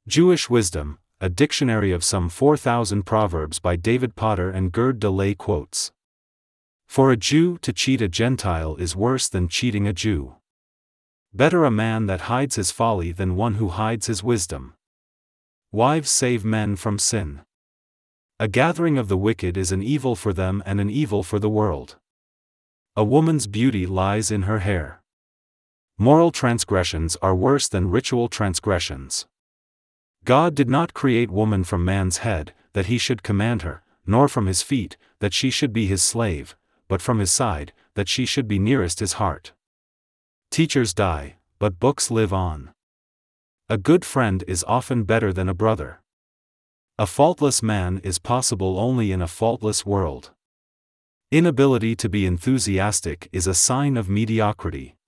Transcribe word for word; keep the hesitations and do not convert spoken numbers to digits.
Jewish Wisdom, a dictionary of some four thousand proverbs by David Potter and Gerd de Lay quotes. For a Jew to cheat a Gentile is worse than cheating a Jew. Better a man that hides his folly than one who hides his wisdom. Wives save men from sin. A gathering of the wicked is an evil for them and an evil for the world. A woman's beauty lies in her hair. Moral transgressions are worse than ritual transgressions. God did not create woman from man's head, that he should command her, nor from his feet, that she should be his slave, but from his side, that she should be nearest his heart. Teachers die, but books live on. A good friend is often better than a brother. A faultless man is possible only in a faultless world. Inability to be enthusiastic is a sign of mediocrity.